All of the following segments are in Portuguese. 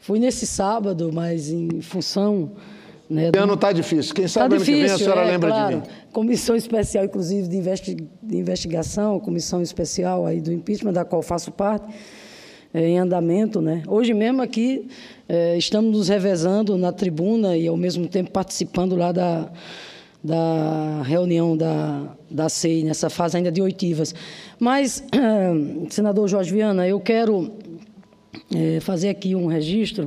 Fui nesse sábado, mas em função... Né, esse ano está difícil. Quem sabe ano que vem a senhora lembra de mim. Comissão especial, inclusive, de investigação, comissão especial aí do impeachment, da qual faço parte, em andamento. Né? Hoje mesmo aqui estamos nos revezando na tribuna e, ao mesmo tempo, participando lá da reunião da CEI, nessa fase ainda de oitivas. Mas, senador Jorge Viana, eu quero fazer aqui um registro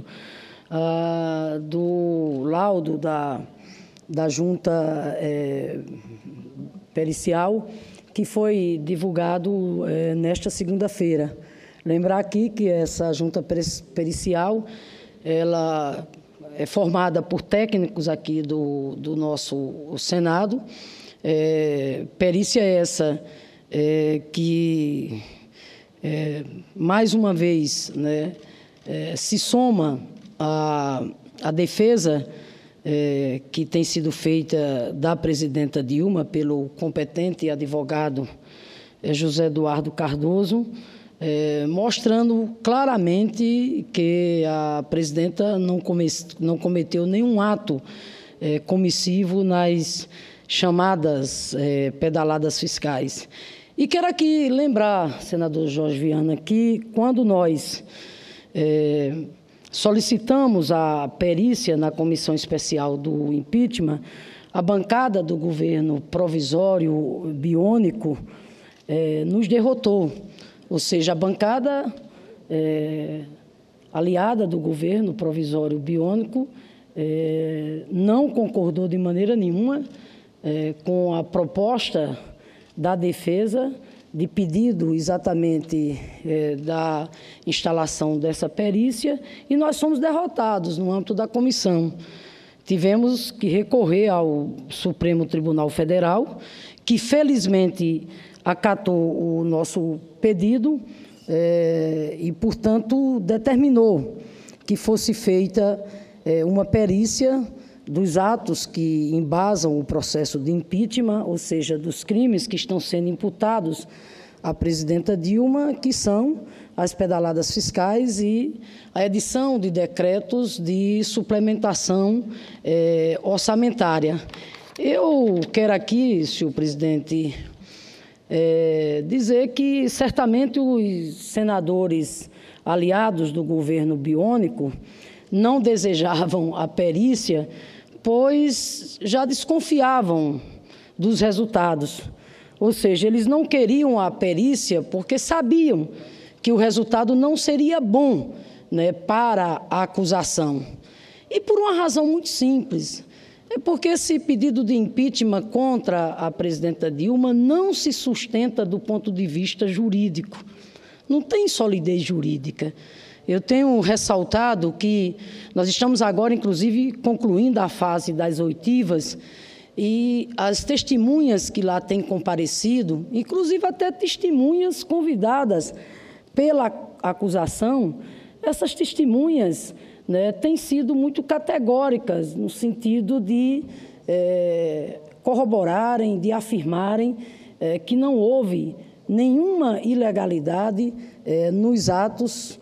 do laudo da junta pericial, que foi divulgado nesta segunda-feira. Lembrar aqui que essa junta pericial, ela é formada por técnicos aqui do nosso Senado, perícia essa que, mais uma vez, né, se soma à defesa que tem sido feita da presidenta Dilma pelo competente advogado José Eduardo Cardoso, mostrando claramente que a presidenta não cometeu nenhum ato comissivo nas chamadas pedaladas fiscais. E quero aqui lembrar, senador Jorge Viana, que quando nós solicitamos a perícia na comissão especial do impeachment, a bancada do governo provisório biônico nos derrotou. Ou seja, a bancada aliada do governo provisório biônico não concordou de maneira nenhuma com a proposta da defesa de pedido exatamente da instalação dessa perícia, e nós fomos derrotados no âmbito da comissão. Tivemos que recorrer ao Supremo Tribunal Federal, que felizmente acatou o nosso pedido e, portanto, determinou que fosse feita uma perícia dos atos que embasam o processo de impeachment, ou seja, dos crimes que estão sendo imputados à presidenta Dilma, que são as pedaladas fiscais e a edição de decretos de suplementação orçamentária. Eu quero aqui, senhor presidente, dizer que certamente os senadores aliados do governo biônico não desejavam a perícia, pois já desconfiavam dos resultados. Ou seja, eles não queriam a perícia porque sabiam que o resultado não seria bom, né, para a acusação. E por uma razão muito simples, porque esse pedido de impeachment contra a presidenta Dilma não se sustenta do ponto de vista jurídico, não tem solidez jurídica. Eu tenho ressaltado que nós estamos agora, inclusive, concluindo a fase das oitivas, e as testemunhas que lá têm comparecido, inclusive até testemunhas convidadas pela acusação, essas testemunhas, né, têm sido muito categóricas, no sentido de corroborarem, de afirmarem que não houve nenhuma ilegalidade nos atos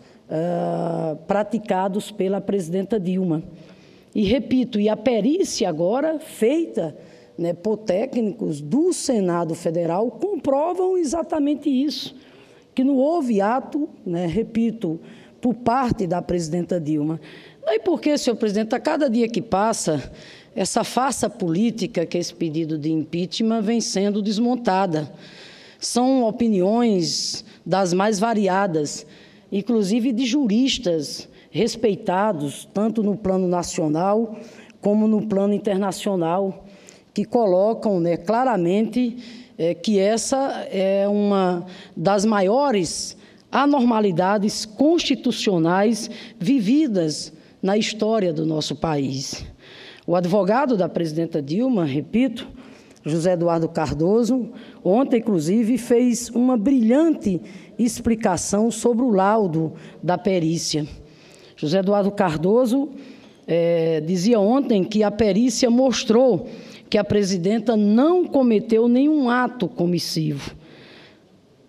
praticados pela presidenta Dilma. E, repito, e a perícia agora feita, né, por técnicos do Senado Federal comprovam exatamente isso, que não houve ato, né, repito, por parte da presidenta Dilma. Daí porque, senhor presidente, a cada dia que passa, essa farsa política, que é esse pedido de impeachment, vem sendo desmontada. São opiniões das mais variadas, inclusive de juristas respeitados, tanto no plano nacional como no plano internacional, que colocam, né, claramente que essa é uma das maiores anormalidades constitucionais vividas na história do nosso país. O advogado da presidenta Dilma, repito, José Eduardo Cardoso, ontem, inclusive, fez uma brilhante explicação sobre o laudo da perícia. José Eduardo Cardoso dizia ontem que a perícia mostrou que a presidenta não cometeu nenhum ato comissivo.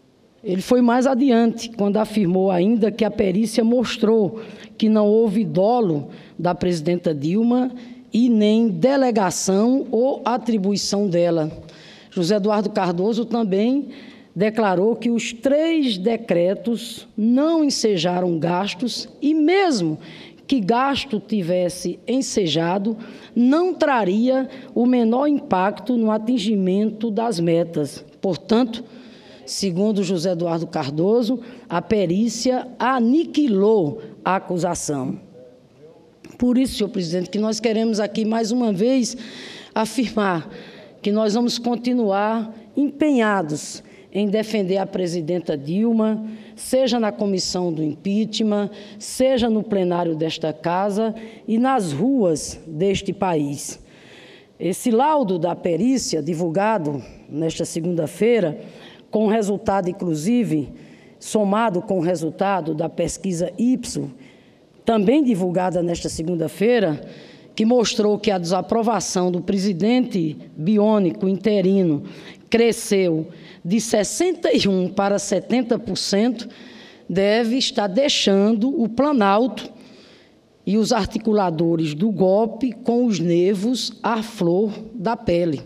Ele foi mais adiante, quando afirmou ainda que a perícia mostrou que não houve dolo da presidenta Dilma e nem delegação ou atribuição dela. José Eduardo Cardoso também declarou que os 3 decretos não ensejaram gastos e, mesmo que gasto tivesse ensejado, não traria o menor impacto no atingimento das metas. Portanto, segundo José Eduardo Cardoso, a perícia aniquilou a acusação. Por isso, senhor presidente, que nós queremos aqui, mais uma vez, afirmar que nós vamos continuar empenhados em defender a presidenta Dilma, seja na comissão do impeachment, seja no plenário desta casa e nas ruas deste país. Esse laudo da perícia, divulgado nesta segunda-feira, com o resultado, inclusive, somado com o resultado da pesquisa Ipsos, também divulgada nesta segunda-feira, que mostrou que a desaprovação do presidente biônico interino cresceu de 61% para 70%, deve estar deixando o Planalto e os articuladores do golpe com os nervos à flor da pele.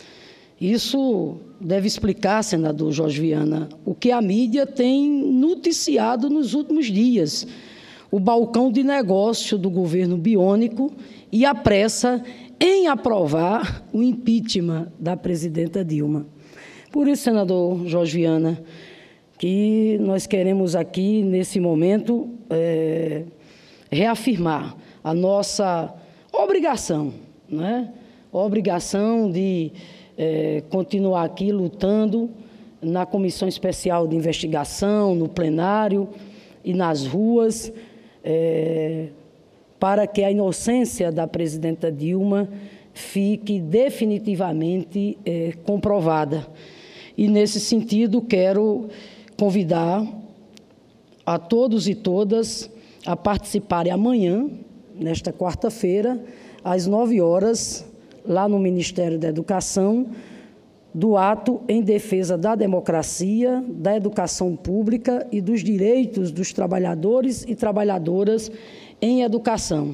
Isso deve explicar, senador Jorge Viana, o que a mídia tem noticiado nos últimos dias: o balcão de negócio do governo biônico e a pressa em aprovar o impeachment da presidenta Dilma. Por isso, senador Jorge Viana, que nós queremos aqui, nesse momento, reafirmar a nossa obrigação, né? Obrigação de continuar aqui lutando na Comissão Especial de Investigação, no plenário e nas ruas, para que a inocência da presidenta Dilma fique definitivamente comprovada. E, nesse sentido, quero convidar a todos e todas a participarem amanhã, nesta quarta-feira, às 9 horas, lá no Ministério da Educação, do ato em defesa da democracia, da educação pública e dos direitos dos trabalhadores e trabalhadoras em educação.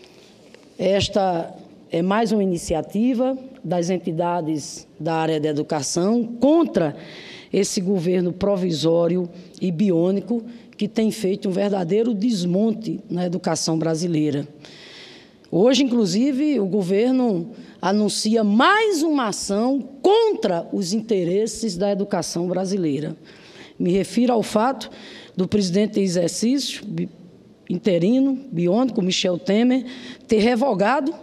Esta é mais uma iniciativa das entidades da área da educação contra esse governo provisório e biônico que tem feito um verdadeiro desmonte na educação brasileira. Hoje, inclusive, o governo anuncia mais uma ação contra os interesses da educação brasileira. Me refiro ao fato do presidente em exercício interino, biônico, Michel Temer, ter revogado,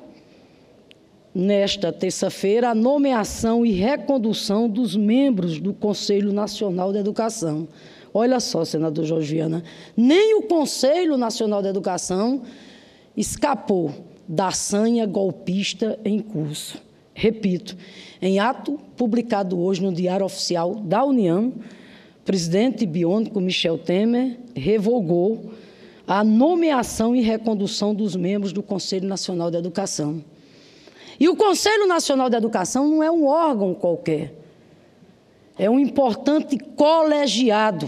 nesta terça-feira, a nomeação e recondução dos membros do Conselho Nacional da Educação. Olha só, senador Jorge Viana, nem o Conselho Nacional da Educação escapou da sanha golpista em curso. Repito, em ato publicado hoje no Diário Oficial da União, o presidente biônico Michel Temer revogou a nomeação e recondução dos membros do Conselho Nacional da Educação. E o Conselho Nacional da Educação não é um órgão qualquer, é um importante colegiado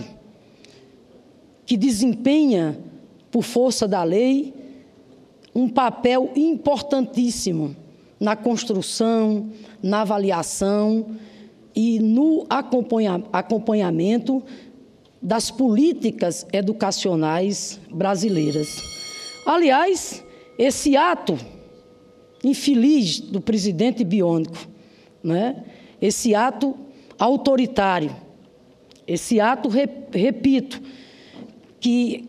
que desempenha, por força da lei, um papel importantíssimo na construção, na avaliação e no acompanhamento das políticas educacionais brasileiras. Aliás, esse ato infeliz do presidente biônico, né? Esse ato autoritário, esse ato, repito, que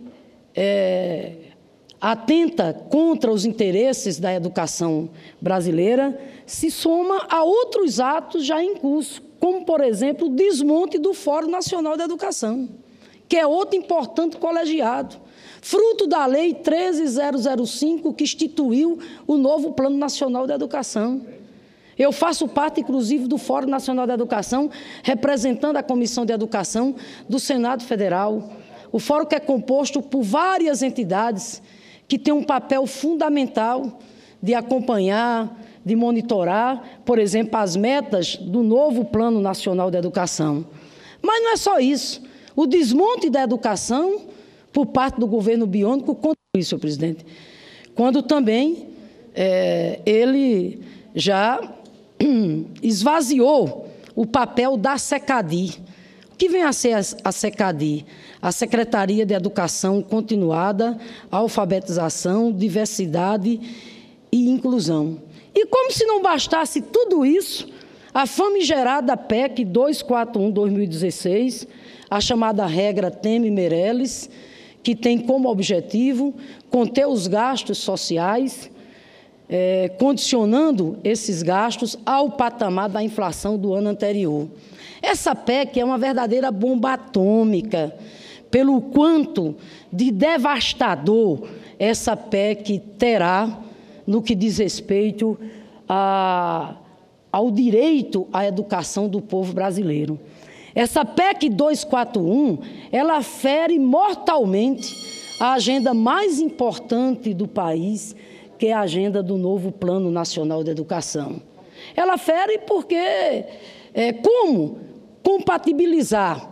atenta contra os interesses da educação brasileira, se soma a outros atos já em curso, como, por exemplo, o desmonte do Fórum Nacional da Educação, que é outro importante colegiado, fruto da Lei 13.005, que instituiu o novo Plano Nacional da Educação. Eu faço parte, inclusive, do Fórum Nacional da Educação, representando a Comissão de Educação do Senado Federal. O fórum que é composto por várias entidades que têm um papel fundamental de acompanhar, de monitorar, por exemplo, as metas do novo Plano Nacional da Educação. Mas não é só isso. o desmonte da educação por parte do governo biônico contra isso, senhor presidente, quando também ele já esvaziou o papel da SECADI. O que vem a ser a SECADI? A Secretaria de Educação Continuada, Alfabetização, Diversidade e Inclusão. E como se não bastasse tudo isso, a famigerada PEC 241/2016, a chamada regra Temer-Meirelles, que tem como objetivo conter os gastos sociais, condicionando esses gastos ao patamar da inflação do ano anterior. Essa PEC é uma verdadeira bomba atômica, pelo quanto de devastador essa PEC terá no que diz respeito ao direito à educação do povo brasileiro. Essa PEC 241, ela fere mortalmente a agenda mais importante do país, que é a agenda do novo Plano Nacional de Educação. Ela fere porque como compatibilizar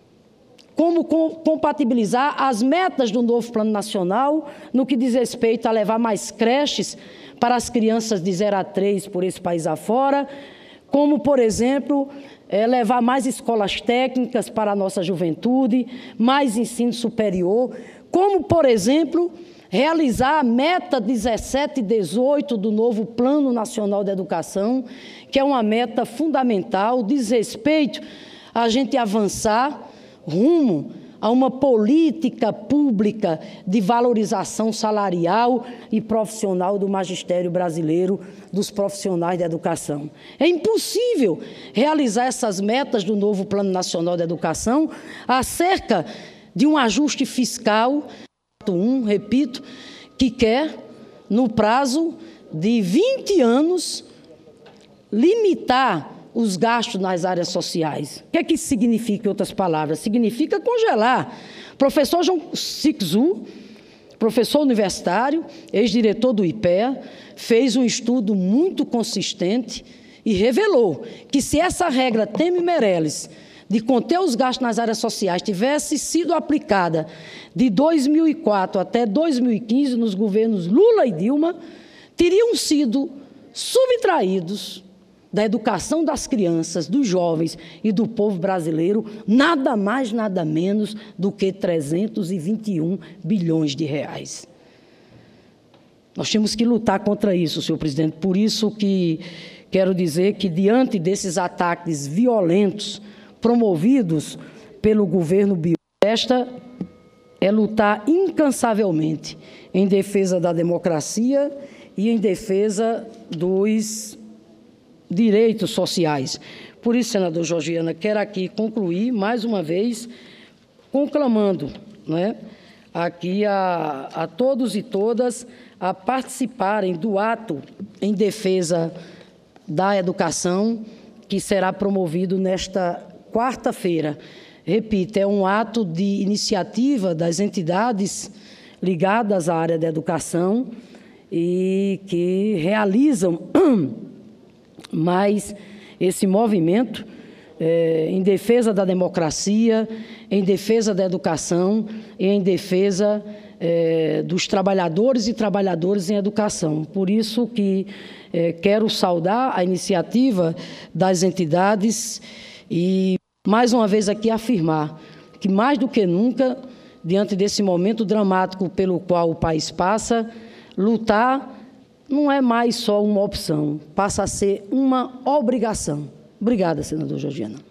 as metas do novo Plano Nacional no que diz respeito a levar mais creches para as crianças de 0 a 3 por esse país afora, como, por exemplo, levar mais escolas técnicas para a nossa juventude, mais ensino superior, como, por exemplo, realizar a meta 17 e 18 do novo Plano Nacional de Educação, que é uma meta fundamental, diz respeito a gente avançar rumo a uma política pública de valorização salarial e profissional do magistério brasileiro, dos profissionais da educação. É impossível realizar essas metas do novo Plano Nacional de Educação acerca de um ajuste fiscal, repito, que quer, no prazo de 20 anos, limitar os gastos nas áreas sociais. O que é que isso significa, em outras palavras? Significa congelar. Professor João Sixu, professor universitário, ex-diretor do IPEA, fez um estudo muito consistente e revelou que se essa regra Temer-Meirelles de conter os gastos nas áreas sociais tivesse sido aplicada de 2004 até 2015 nos governos Lula e Dilma, teriam sido subtraídos da educação das crianças, dos jovens e do povo brasileiro, nada mais, nada menos do que 321 bilhões de reais. Nós temos que lutar contra isso, senhor presidente. Por isso que quero dizer que, diante desses ataques violentos promovidos pelo governo biônico, esta é lutar incansavelmente em defesa da democracia e em defesa dos direitos sociais. Por isso, senador Georgiana, quero aqui concluir, mais uma vez, conclamando, aqui a todos e todas a participarem do ato em defesa da educação, que será promovido nesta quarta-feira. Repito, é um ato de iniciativa das entidades ligadas à área da educação e que realizam mais esse movimento em defesa da democracia, em defesa da educação e em defesa dos trabalhadores e trabalhadoras em educação. Por isso que quero saudar a iniciativa das entidades e, mais uma vez aqui, afirmar que, mais do que nunca, diante desse momento dramático pelo qual o país passa, lutar não é mais só uma opção, passa a ser uma obrigação. Obrigada, senador Georgiana.